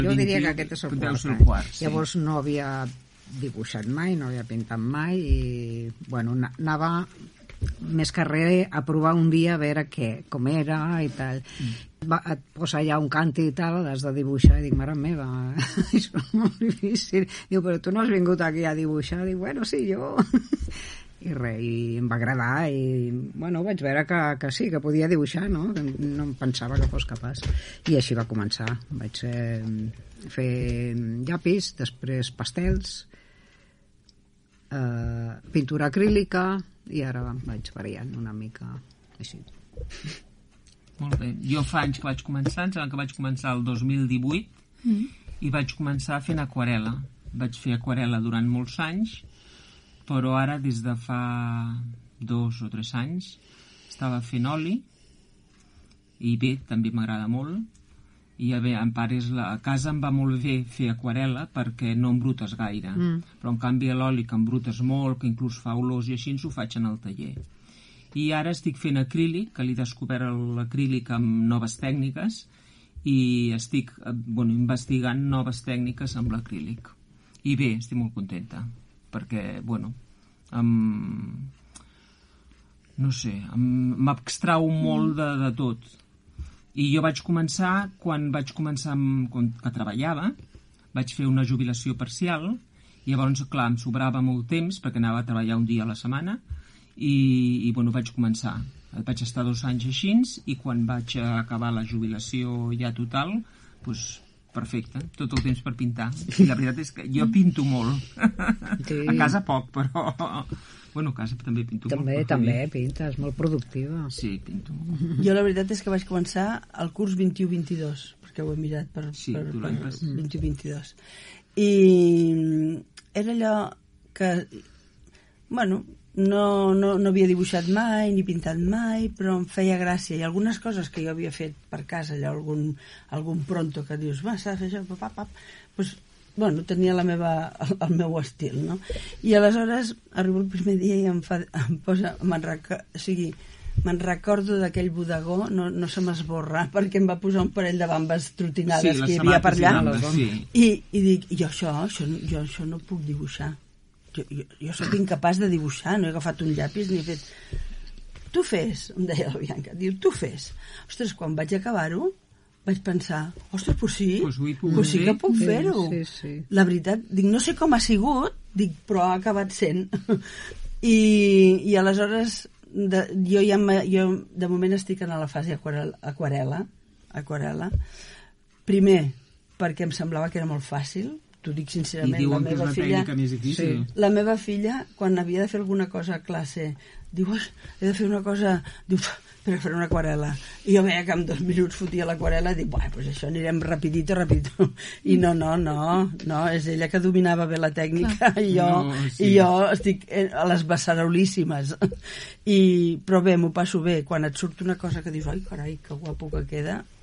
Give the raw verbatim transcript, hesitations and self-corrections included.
Jo diria que aquest és el Deu quart. ser el Eh? quart, sí. Llavors no havia dibuixat mai, no havia pintat mai i, bueno, na- anava més que res a provar un dia a veure què, com era i tal. Va, et posa allà un canti i tal, l'has de dibuixar i dic, mare meva, això és molt difícil. Diu, però tu no has vingut aquí a dibuixar? Dic, bueno, sí, jo... I res, i em va agradar i, bueno, vaig veure que, que sí, que podia dibuixar, no? Que no em pensava que fos capaç. I així va començar. Vaig eh, fer llapis, després pastels, eh, pintura acrílica i ara vaig variant una mica així. Molt bé. Jo fa anys que vaig començar, em sembla que vaig començar el dos mil divuit mm. i vaig començar fent aquarel·la. Vaig fer aquarel·la durant molts anys, però ara des de fa dos o tres anys estava fent oli i bé, també m'agrada molt i bé, en pares la... a casa em va molt bé fer aquarel·la perquè no embrutes gaire, mm. però en canvi l'oli que embrutes molt, que inclús fa olors i així, ho faig en el taller. I ara estic fent acrílic, que l'he descobert l'acrílic amb noves tècniques i estic bueno, investigant noves tècniques amb l'acrílic. I bé, estic molt contenta, perquè, bueno, em... no sé, m'abstrau molt de, de tot. I jo vaig començar, quan vaig començar amb, quan, que treballava, vaig fer una jubilació parcial, i llavors, clar, em sobrava molt temps, perquè anava a treballar un dia a la setmana, i, i bueno, vaig començar. Vaig estar dos anys així, i quan vaig acabar la jubilació ja total, doncs, perfecte, tot el temps per pintar. I la veritat és que jo pinto molt. Sí. A casa poc, però... Bueno, a casa també pinto també, molt. També, també pintes, molt productiva. Sí, pinto molt. Jo la veritat és que vaig començar el curs vint-i-u vint-i-dos, perquè ho he mirat per, sí, per, per mm. vint-i-u vint-i-dos. I era allò que, bueno, no, no, no havia dibuixat mai, ni pintat mai, però em feia gràcia. I algunes coses que jo havia fet per casa, allò, algun, algun pronto que dius, va, s'ha de fer això, pap, pap, doncs, bueno, tenia la meva, el, el meu estil, no? I aleshores arribo el primer dia i em, fa, em posa, me'n reca, o sigui, me'n recordo d'aquell bodegó, no, no se m'esborra, perquè em va posar un parell de bambes trotinades sí, que hi havia per allà, bambes, sí. i, i dic, jo això, això, jo això no puc dibuixar. Jo, jo, jo soc incapaç de dibuixar, no he agafat un llapis ni he fet... Tu fes, em deia la Bianca, diu, tu fes. Ostres, quan vaig acabar-ho, vaig pensar, ostres, pues sí, pues, pues sí que puc sí, fer-ho. Sí, sí. La veritat, dic, no sé com ha sigut, dic, però ha acabat sent. I, i aleshores, de, jo, ja, jo de moment estic en la fase aquarel·la, aquarel·la. Primer, perquè em semblava que era molt fàcil, t'ho dic sincerament, la meva filla, sí. la meva filla, quan havia de fer alguna cosa a classe, diu, he de fer una cosa, diu, per fer una aquarel·la. I jo veia que en dos minuts fotia l'aquarel·la i dic, bueno, pues això anirem rapidito, rapidito. I no, no, no, no, és ella que dominava bé la tècnica i jo, no, sí. i jo estic a les bessarolíssimes. I, però bé, m'ho passo bé. Quan et surt una cosa que dius, ai, carai, que guapo que queda,